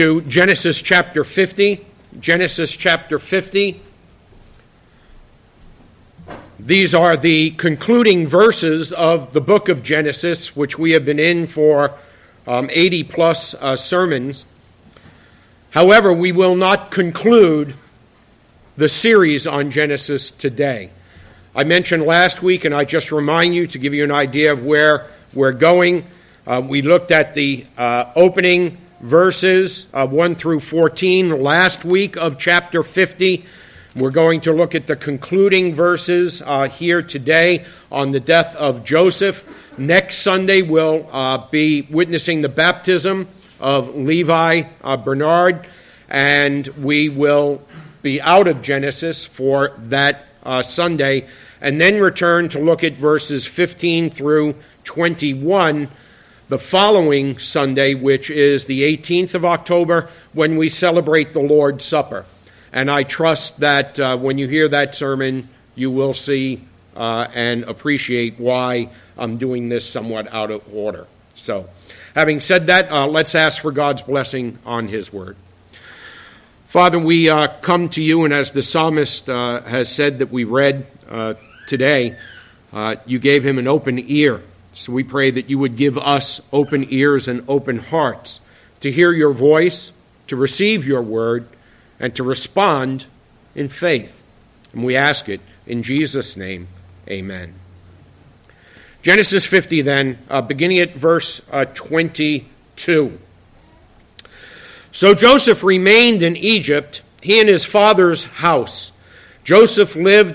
To Genesis chapter 50. Genesis chapter 50. These are the concluding verses of the book of Genesis, which we have been in for 80 plus sermons. However, we will not conclude the series on Genesis today. I mentioned last week, and I just remind you to give you an idea of where we're going. We looked at the opening verses 1 through 14 last week of chapter 50. We're going to look at the concluding verses here today on the death of Joseph. Next Sunday we'll be witnessing the baptism of Levi Bernard, and we will be out of Genesis for that Sunday, and then return to look at verses 15 through 21 the following Sunday, which is the 18th of October, when we celebrate the Lord's Supper. And I trust that when you hear that sermon, you will see and appreciate why I'm doing this somewhat out of order. So, having said that, let's ask for God's blessing on His Word. Father, we come to you, and as the psalmist has said that we read today, you gave him an open ear. So we pray that you would give us open ears and open hearts to hear your voice, to receive your word, and to respond in faith. And we ask it in Jesus' name, amen. Genesis 50 then, beginning at verse 22. So Joseph remained in Egypt, he and his father's house. Joseph lived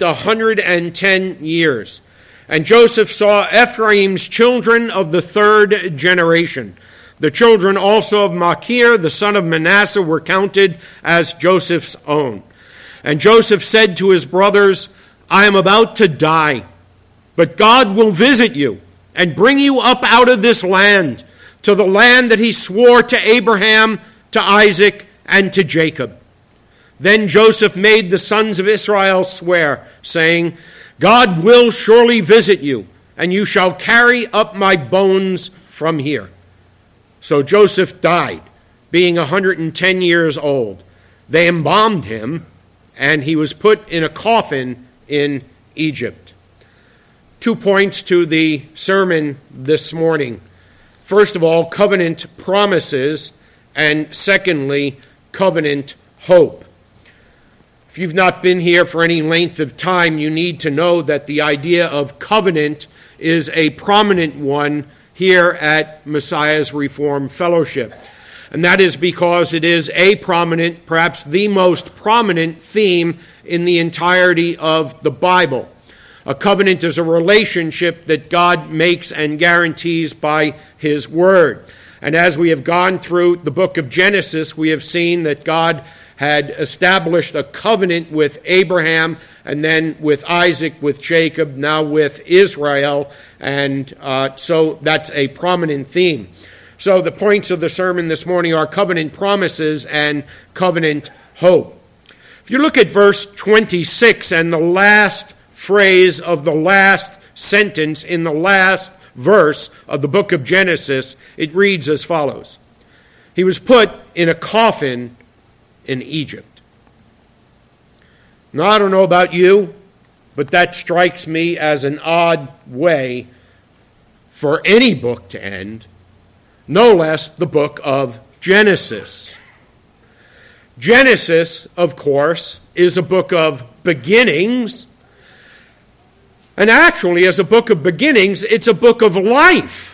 110 years. And Joseph saw Ephraim's children of the third generation. The children also of Machir, the son of Manasseh, were counted as Joseph's own. And Joseph said to his brothers, I am about to die, but God will visit you and bring you up out of this land, to the land that he swore to Abraham, to Isaac, and to Jacob. Then Joseph made the sons of Israel swear, saying, God will surely visit you, and you shall carry up my bones from here. So Joseph died, being 110 years old. They embalmed him, and he was put in a coffin in Egypt. 2 points to the sermon this morning. First of all, covenant promises, and secondly, covenant hope. If you've not been here for any length of time, you need to know that the idea of covenant is a prominent one here at Messiah's Reformed Fellowship. And that is because it is a prominent, perhaps the most prominent theme in the entirety of the Bible. A covenant is a relationship that God makes and guarantees by His Word. And as we have gone through the book of Genesis, we have seen that God had established a covenant with Abraham, and then with Isaac, with Jacob, now with Israel, and so that's a prominent theme. So the points of the sermon this morning are covenant promises and covenant hope. If you look at verse 26 and the last phrase of the last sentence in the last verse of the book of Genesis, it reads as follows. He was put in a coffin in Egypt. Now, I don't know about you, but that strikes me as an odd way for any book to end, no less the book of Genesis. Genesis, of course, is a book of beginnings, and actually, as a book of beginnings, it's a book of life.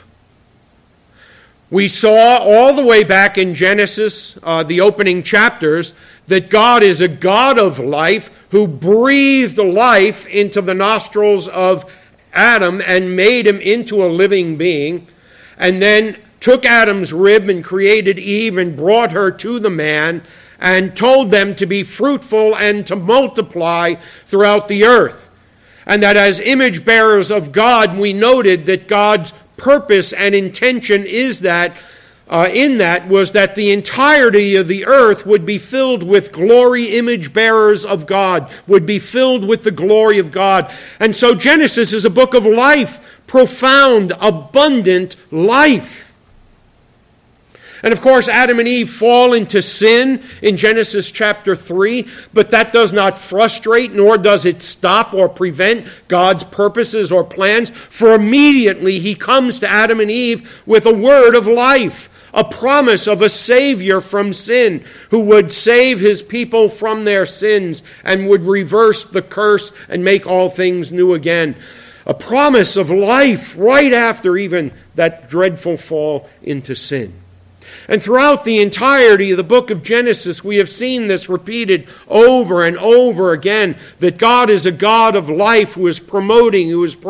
We saw all the way back in Genesis, the opening chapters, that God is a God of life who breathed life into the nostrils of Adam and made him into a living being, and then took Adam's rib and created Eve and brought her to the man and told them to be fruitful and to multiply throughout the earth. And that as image bearers of God, we noted that God's purpose and intention is that in that was that the entirety of the earth would be filled with glory image bearers of God, would be filled with the glory of God. And so Genesis is a book of life, profound, abundant life. And of course, Adam and Eve fall into sin in Genesis chapter 3, but that does not frustrate, nor does it stop or prevent God's purposes or plans, for immediately he comes to Adam and Eve with a word of life, a promise of a Savior from sin who would save his people from their sins and would reverse the curse and make all things new again. A promise of life right after even that dreadful fall into sin. And throughout the entirety of the book of Genesis, we have seen this repeated over and over again, that God is a God of life who is propounding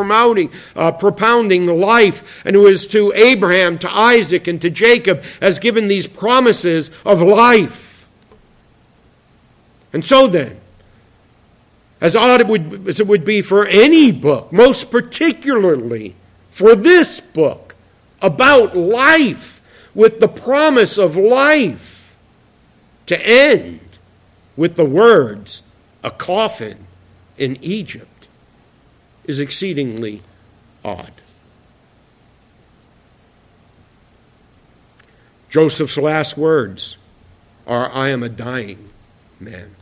life, and who is to Abraham, to Isaac, and to Jacob has given these promises of life. And so then, as odd as it would be for any book, most particularly for this book about life, with the promise of life, to end with the words, a coffin in Egypt, is exceedingly odd. Joseph's last words are, I am a dying man.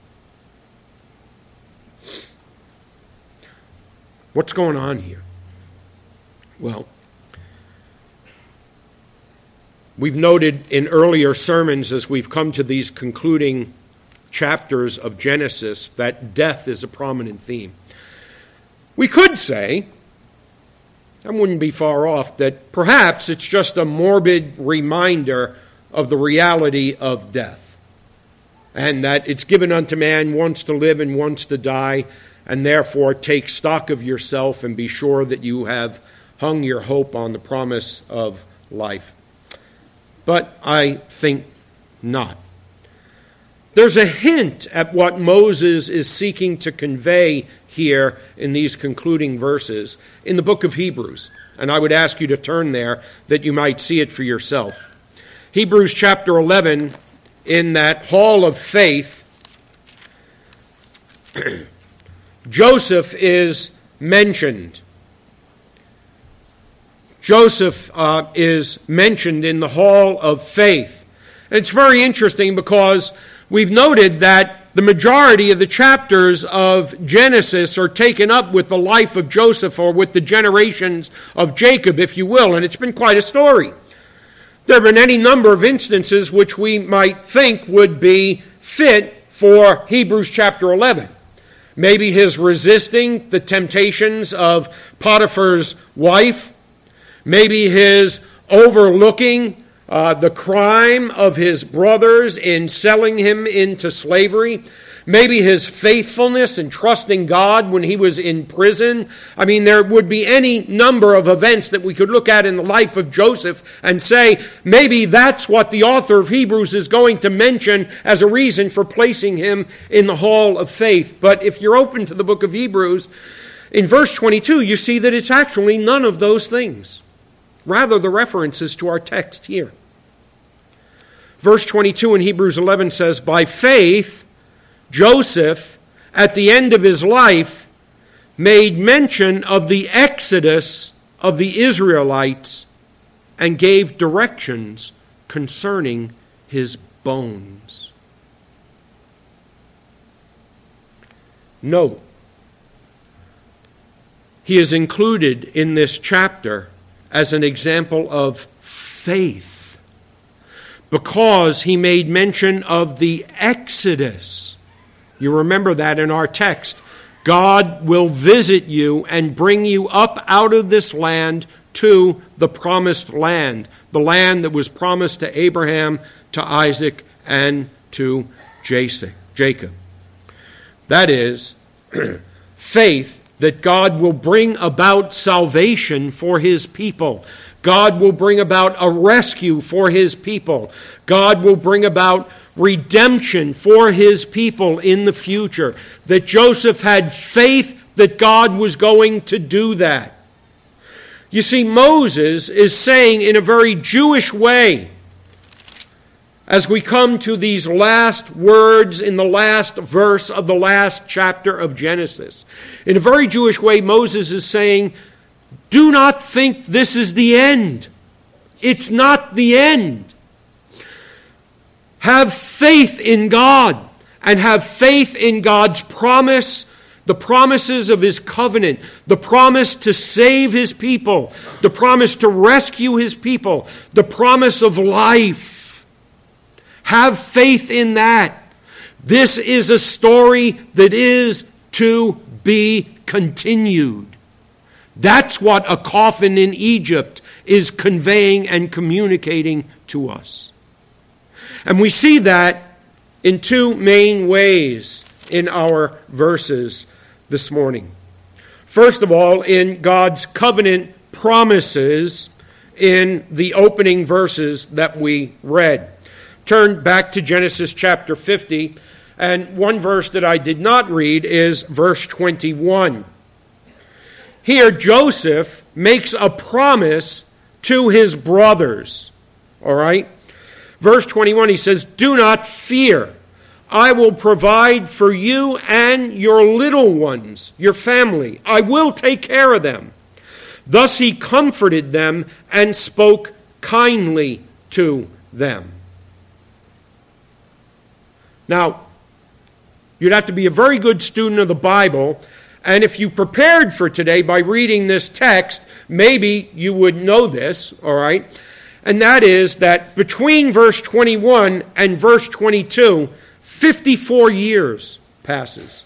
What's going on here? Well, we've noted in earlier sermons as we've come to these concluding chapters of Genesis that death is a prominent theme. We could say, I wouldn't be far off, that perhaps it's just a morbid reminder of the reality of death, and that it's given unto man once to live and once to die, and therefore take stock of yourself and be sure that you have hung your hope on the promise of life. But I think not. There's a hint at what Moses is seeking to convey here in these concluding verses in the book of Hebrews. And I would ask you to turn there that you might see it for yourself. Hebrews chapter 11, in that hall of faith, Joseph is mentioned. Joseph is mentioned in the hall of faith. And it's very interesting because we've noted that the majority of the chapters of Genesis are taken up with the life of Joseph, or with the generations of Jacob, if you will, and it's been quite a story. There have been any number of instances which we might think would be fit for Hebrews chapter 11. Maybe his resisting the temptations of Potiphar's wife. Maybe his overlooking the crime of his brothers in selling him into slavery. Maybe his faithfulness in trusting God when he was in prison. I mean, there would be any number of events that we could look at in the life of Joseph and say, maybe that's what the author of Hebrews is going to mention as a reason for placing him in the hall of faith. But if you're open to the book of Hebrews, in verse 22, you see that it's actually none of those things. Rather, the references to our text here. Verse 22 in Hebrews 11 says, by faith, Joseph, at the end of his life, made mention of the exodus of the Israelites and gave directions concerning his bones. Note, he is included in this chapter as an example of faith, because he made mention of the exodus. You remember that in our text. God will visit you and bring you up out of this land to the promised land, the land that was promised to Abraham, to Isaac, and to Jacob. That is, faith that God will bring about salvation for his people. God will bring about a rescue for his people. God will bring about redemption for his people in the future. That Joseph had faith that God was going to do that. You see, Moses is saying in a very Jewish way, as we come to these last words in the last verse of the last chapter of Genesis. In a very Jewish way, Moses is saying, do not think this is the end. It's not the end. Have faith in God, and have faith in God's promise, the promises of his covenant, the promise to save his people, the promise to rescue his people, the promise of life. Have faith in that. This is a story that is to be continued. That's what a coffin in Egypt is conveying and communicating to us. And we see that in two main ways in our verses this morning. First of all, in God's covenant promises in the opening verses that we read. Turn back to Genesis chapter 50, and one verse that I did not read is verse 21. Here, Joseph makes a promise to his brothers. All right? Verse 21, he says, "Do not fear. I will provide for you and your little ones, your family. I will take care of them." Thus he comforted them and spoke kindly to them. Now, you'd have to be a very good student of the Bible, and if you prepared for today by reading this text, maybe you would know this, all right? And that is that between verse 21 and verse 22, 54 years passes.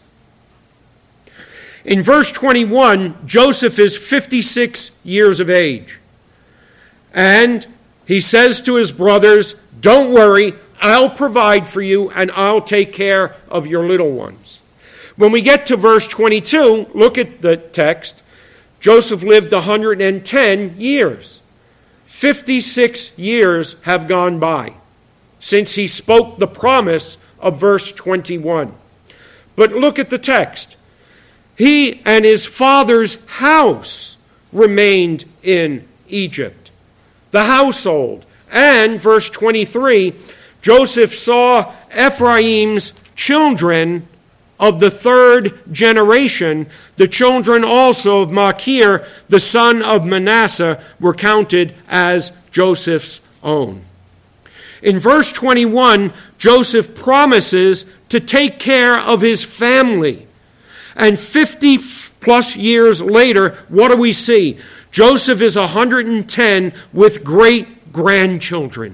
In verse 21, Joseph is 56 years of age. And he says to his brothers, "Don't worry, I'll provide for you and I'll take care of your little ones." When we get to verse 22, look at the text. Joseph lived 110 years. 56 years have gone by since he spoke the promise of verse 21. But look at the text. He and his father's house remained in Egypt, the household. And verse 23, Joseph saw Ephraim's children of the third generation. The children also of Machir, the son of Manasseh, were counted as Joseph's own. In verse 21, Joseph promises to take care of his family. And 50 plus years later, what do we see? Joseph is 110 with great grandchildren.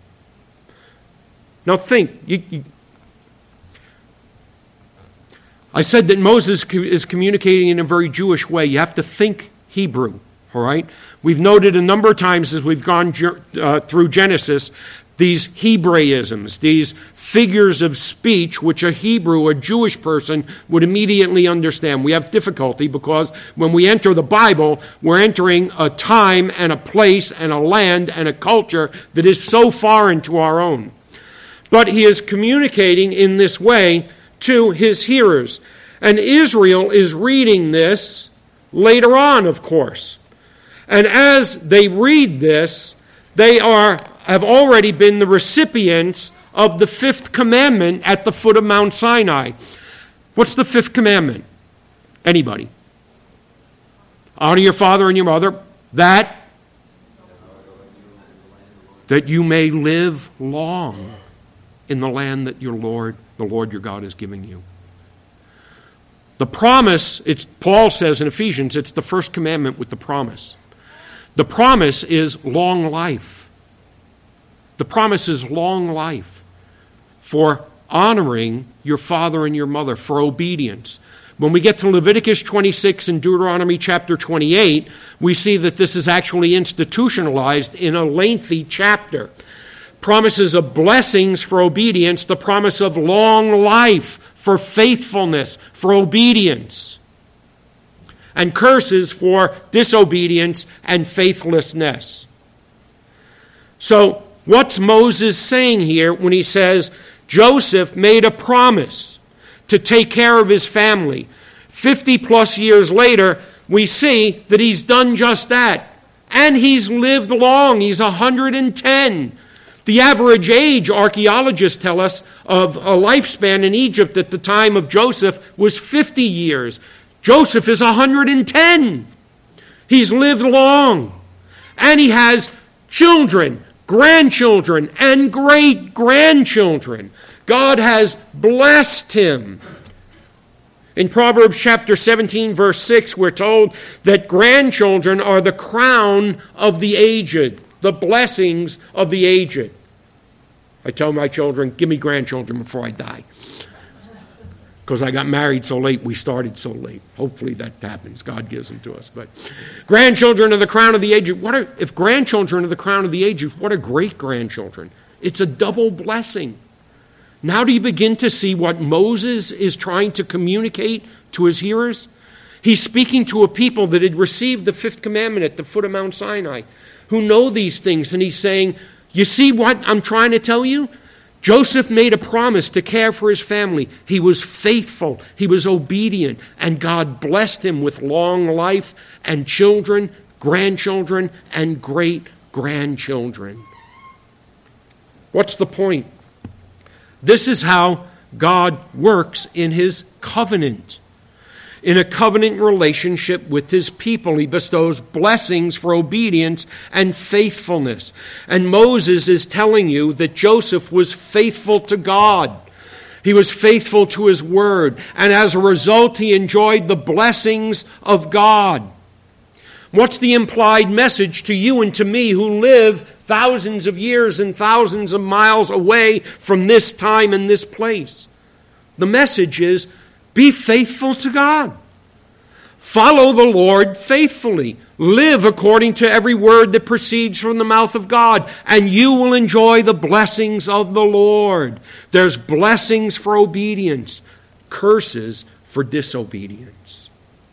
Now think, I said that Moses is communicating in a very Jewish way. You have to think Hebrew, all right? We've noted a number of times as we've gone through Genesis, these Hebraisms, these figures of speech which a Hebrew, a Jewish person, would immediately understand. We have difficulty because when we enter the Bible, we're entering a time and a place and a land and a culture that is so foreign to our own. But he is communicating in this way to his hearers. And Israel is reading this later on, of course. And as they read this, they have already been the recipients of the fifth commandment at the foot of Mount Sinai. What's the fifth commandment? Anybody? Honor your father and your mother, that you may live long in the land that the Lord your God is giving you. The promise, Paul says in Ephesians, it's the first commandment with the promise. The promise is long life. The promise is long life for honoring your father and your mother, for obedience. When we get to Leviticus 26 and Deuteronomy chapter 28, we see that this is actually institutionalized in a lengthy chapter. Promises of blessings for obedience, the promise of long life for faithfulness, for obedience, and curses for disobedience and faithlessness. So, what's Moses saying here when he says Joseph made a promise to take care of his family? 50 plus years later, we see that he's done just that. And he's lived long. He's 110. The average age, archaeologists tell us, of a lifespan in Egypt at the time of Joseph was 50 years. Joseph is 110. He's lived long. And he has children, grandchildren, and great-grandchildren. God has blessed him. In Proverbs chapter 17, verse 6, we're told that grandchildren are the crown of the aged, the blessings of the aged. I tell my children, give me grandchildren before I die. Because I got married so late, we started so late. Hopefully that happens. God gives them to us. But grandchildren are the crown of the aged. If grandchildren are the crown of the aged, what are great-grandchildren? It's a double blessing. Now do you begin to see what Moses is trying to communicate to his hearers? He's speaking to a people that had received the fifth commandment at the foot of Mount Sinai, who know these things, and he's saying, you see what I'm trying to tell you? Joseph made a promise to care for his family. He was faithful, he was obedient, and God blessed him with long life and children, grandchildren, and great-grandchildren. What's the point? This is how God works in his covenant. In a covenant relationship with his people, he bestows blessings for obedience and faithfulness. And Moses is telling you that Joseph was faithful to God. He was faithful to his word. And as a result, he enjoyed the blessings of God. What's the implied message to you and to me who live thousands of years and thousands of miles away from this time and this place? The message is, be faithful to God. Follow the Lord faithfully. Live according to every word that proceeds from the mouth of God, and you will enjoy the blessings of the Lord. There's blessings for obedience, curses for disobedience.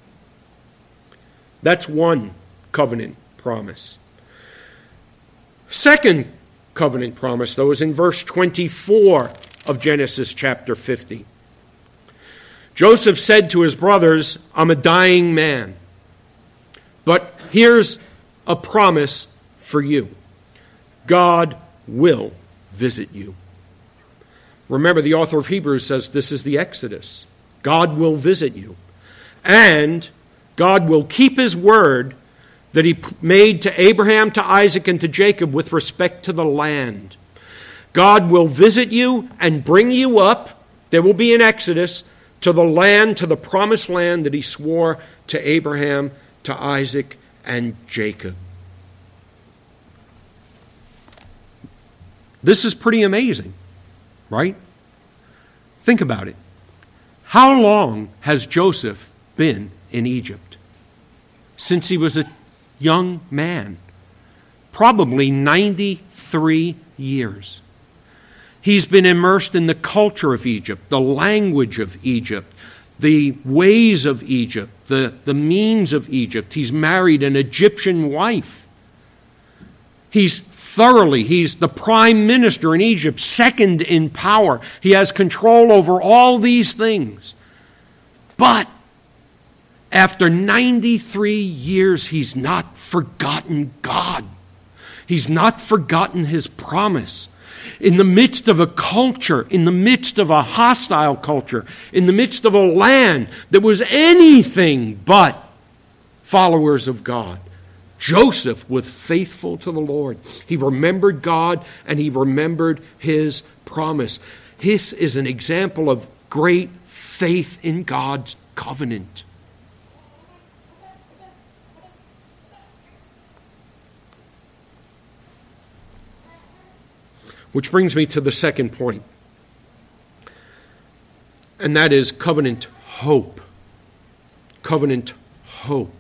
That's one covenant promise. Second covenant promise, though, is in verse 24 of Genesis chapter 50. Joseph said to his brothers, I'm a dying man, but here's a promise for you. God will visit you. Remember, the author of Hebrews says this is the Exodus. God will visit you. And God will keep his word that he made to Abraham, to Isaac, and to Jacob with respect to the land. God will visit you and bring you up. There will be an Exodus to the land, to the promised land that he swore to Abraham, to Isaac, and Jacob. This is pretty amazing, right? Think about it. How long has Joseph been in Egypt? Since he was a young man. Probably 93 years. He's been immersed in the culture of Egypt, the language of Egypt, the ways of Egypt, the means of Egypt. He's married an Egyptian wife. He's the prime minister in Egypt, second in power. He has control over all these things. But after 93 years, he's not forgotten God. He's not forgotten his promise. In the midst of a culture, in the midst of a hostile culture, in the midst of a land that was anything but followers of God, Joseph was faithful to the Lord. He remembered God and he remembered his promise. This is an example of great faith in God's covenant. Which brings me to the second point, and that is covenant hope. Covenant hope.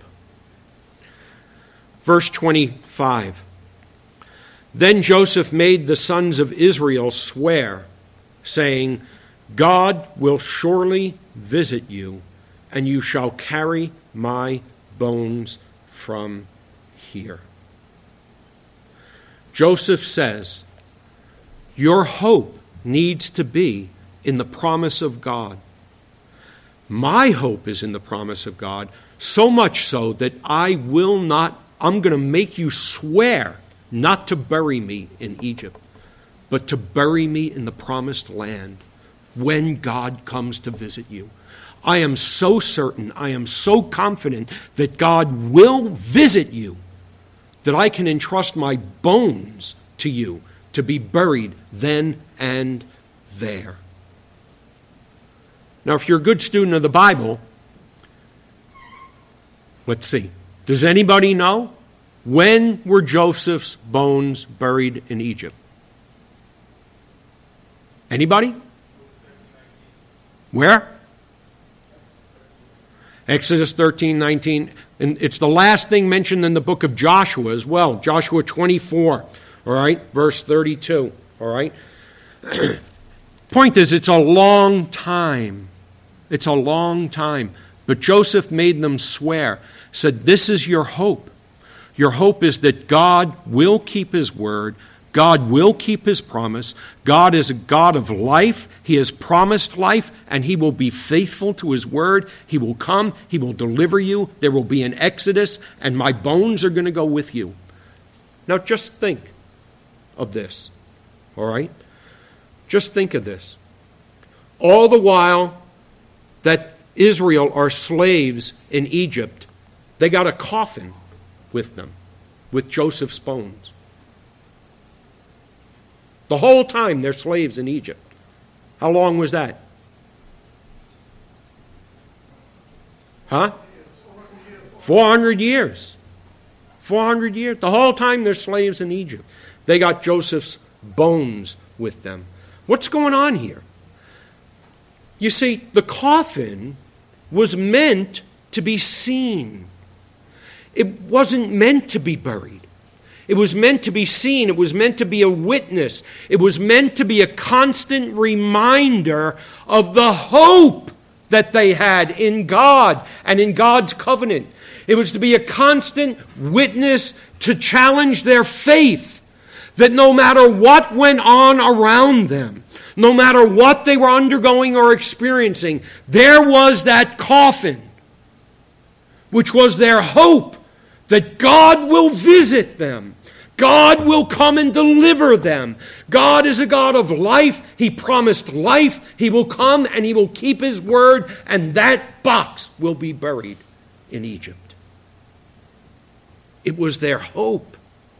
Verse 25. Then Joseph made the sons of Israel swear, saying, God will surely visit you, and you shall carry my bones from here. Joseph says, your hope needs to be in the promise of God. My hope is in the promise of God, so much so that I'm going to make you swear not to bury me in Egypt, but to bury me in the promised land when God comes to visit you. I am so certain, I am so confident that God will visit you that I can entrust my bones to you to be buried then and there. Now, if you're a good student of the Bible, let's see. Does anybody know? When were Joseph's bones buried in Egypt? Anybody? Where? Exodus 13:19. And it's the last thing mentioned in the book of Joshua as well. Joshua 24, all right, verse 32, all right. Point is, it's a long time. It's a long time. But Joseph made them swear, said, this is your hope. Your hope is that God will keep his word. God will keep his promise. God is a God of life. He has promised life, and he will be faithful to his word. He will come. He will deliver you. There will be an exodus, and my bones are going to go with you. Now just think of this, all right? Just think of this. All the while that Israel are slaves in Egypt, they got a coffin with them, with Joseph's bones. The whole time they're slaves in Egypt. How long was that? Huh? 400 years. 400 years. The whole time they're slaves in Egypt. They got Joseph's bones with them. What's going on here? You see, the coffin was meant to be seen. It wasn't meant to be buried. It was meant to be seen. It was meant to be a witness. It was meant to be a constant reminder of the hope that they had in God and in God's covenant. It was to be a constant witness to challenge their faith, that no matter what went on around them, no matter what they were undergoing or experiencing, there was that coffin, which was their hope that God will visit them. God will come and deliver them. God is a God of life. He promised life. He will come and he will keep his word, and that box will be buried in Egypt. It was their hope.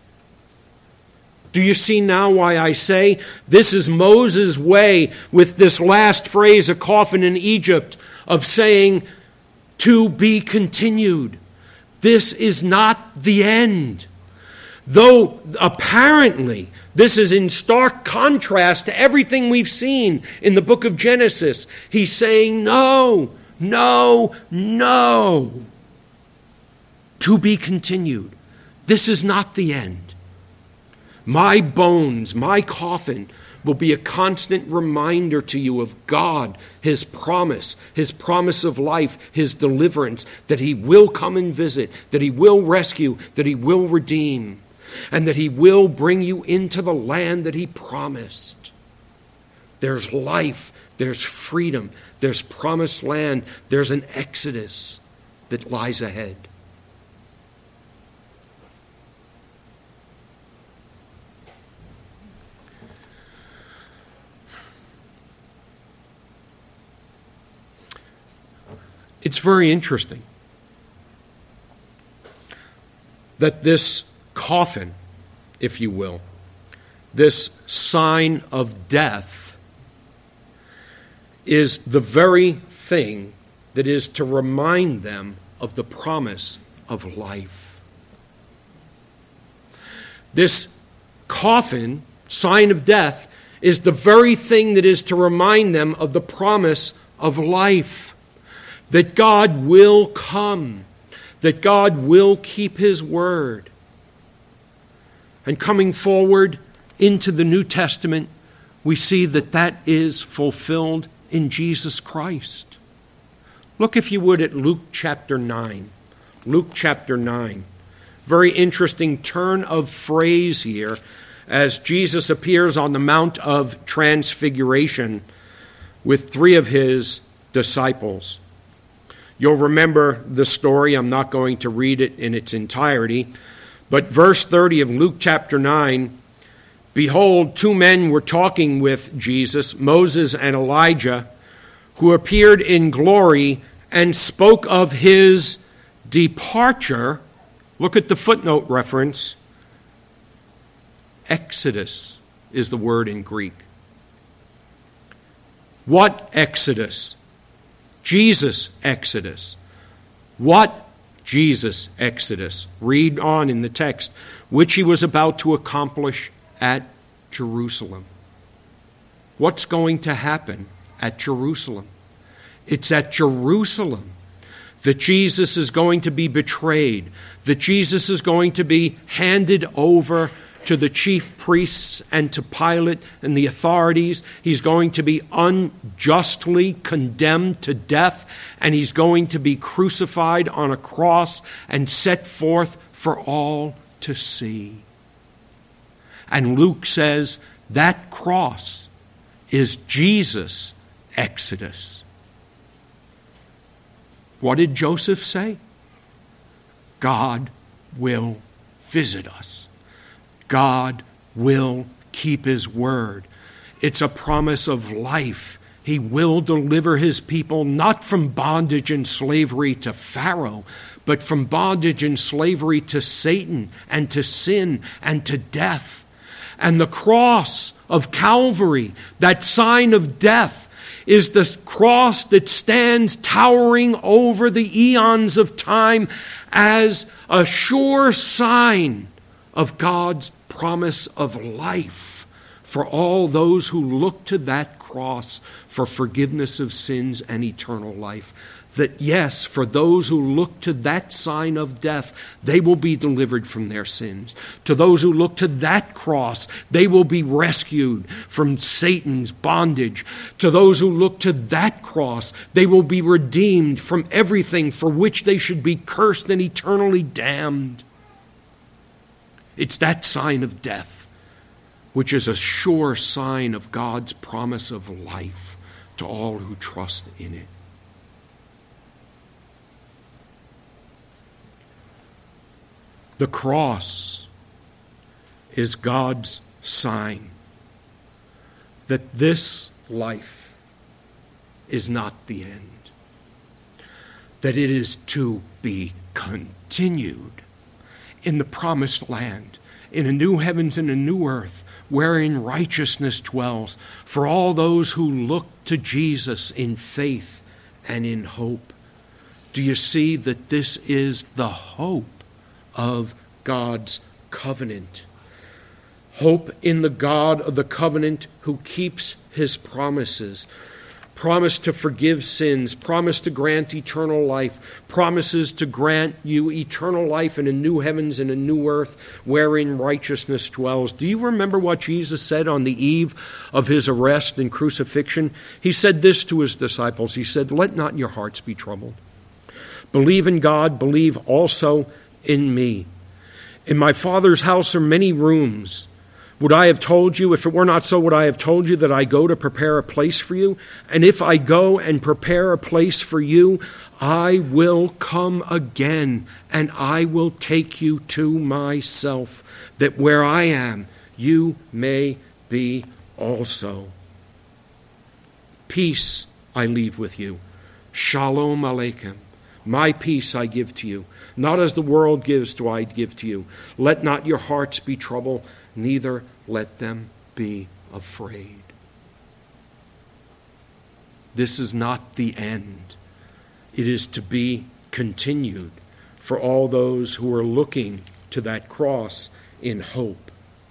Do you see now why I say this is Moses' way with this last phrase, a coffin in Egypt, of saying, to be continued. This is not the end. Though apparently this is in stark contrast to everything we've seen in the book of Genesis. He's saying, no, no, no. To be continued. This is not the end. My bones, my coffin, will be a constant reminder to you of God, his promise of life, his deliverance, that he will come and visit, that he will rescue, that he will redeem, and that he will bring you into the land that he promised. There's life, there's freedom, there's promised land, there's an exodus that lies ahead. It's very interesting that this coffin, if you will, this sign of death, is the very thing that is to remind them of the promise of life. This coffin, sign of death, is the very thing that is to remind them of the promise of life. That God will come, that God will keep his word. And coming forward into the New Testament, we see that that is fulfilled in Jesus Christ. Look, if you would, at Luke chapter 9. Luke chapter 9. Very interesting turn of phrase here as Jesus appears on the Mount of Transfiguration with three of his disciples. You'll remember the story. I'm not going to read it in its entirety. But verse 30 of Luke chapter 9, behold, two men were talking with Jesus, Moses and Elijah, who appeared in glory and spoke of his departure. Look at the footnote reference. exodus is the word in Greek. What exodus? Jesus' exodus. What Jesus' exodus? Read on in the text, which he was about to accomplish at Jerusalem. What's going to happen at Jerusalem? It's at Jerusalem that Jesus is going to be betrayed, that Jesus is going to be handed over to the chief priests and to Pilate and the authorities. He's going to be unjustly condemned to death, and he's going to be crucified on a cross and set forth for all to see. And Luke says that cross is Jesus' exodus. What did Joseph say? God will visit us. God will keep his word. It's a promise of life. He will deliver his people not from bondage and slavery to Pharaoh, but from bondage and slavery to Satan and to sin and to death. And the cross of Calvary, that sign of death, is the cross that stands towering over the eons of time as a sure sign of God's promise of life for all those who look to that cross for forgiveness of sins and eternal life. That yes, for those who look to that sign of death, they will be delivered from their sins. To those who look to that cross, they will be rescued from Satan's bondage. To those who look to that cross, they will be redeemed from everything for which they should be cursed and eternally damned. It's that sign of death, which is a sure sign of God's promise of life to all who trust in it. The cross is God's sign that this life is not the end, that it is to be continued in the promised land, in a new heavens and a new earth, wherein righteousness dwells, for all those who look to Jesus in faith and in hope. Do you see that this is the hope of God's covenant? Hope in the God of the covenant who keeps his promises. Promise to forgive sins, promise to grant eternal life, promises to grant you eternal life in a new heavens and a new earth wherein righteousness dwells. Do you remember what Jesus said on the eve of his arrest and crucifixion? He said this to his disciples. He said, "Let not your hearts be troubled. Believe in God, believe also in me. In my Father's house are many rooms. Would I have told you, if it were not so, would I have told you that I go to prepare a place for you? And if I go and prepare a place for you, I will come again, and I will take you to myself, that where I am, you may be also. Peace I leave with you. Shalom Aleichem. My peace I give to you. Not as the world gives do I give to you. Let not your hearts be troubled, neither let them be afraid." This is not the end. It is to be continued for all those who are looking to that cross in hope.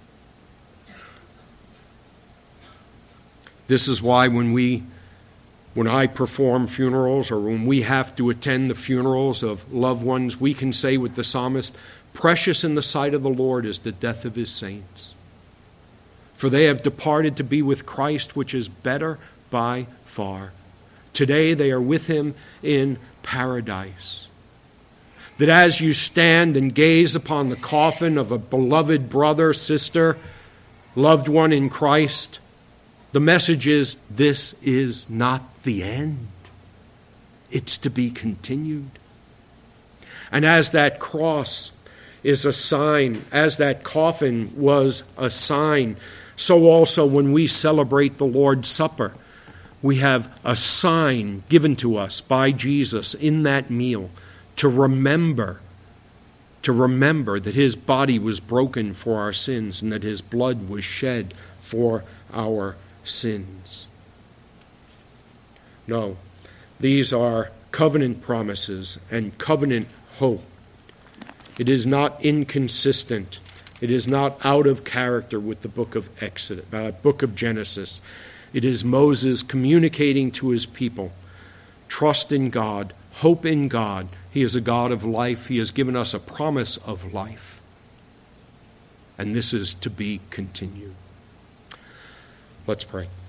This is why when I perform funerals, or when we have to attend the funerals of loved ones, we can say with the psalmist, "Precious in the sight of the Lord is the death of his saints. For they have departed to be with Christ, which is better by far. Today they are with him in paradise." That as you stand and gaze upon the coffin of a beloved brother, sister, loved one in Christ, the message is, this is not the end. It's to be continued. And as that cross is a sign, as that coffin was a sign, so also when we celebrate the Lord's Supper, we have a sign given to us by Jesus in that meal to remember to remember that his body was broken for our sins and that his blood was shed for our sins. No, these are covenant promises and covenant hope. It is not inconsistent. It is not out of character with the book of Genesis. It is Moses communicating to his people, trust in God, hope in God. He is a God of life. He has given us a promise of life. And this is to be continued. Let's pray.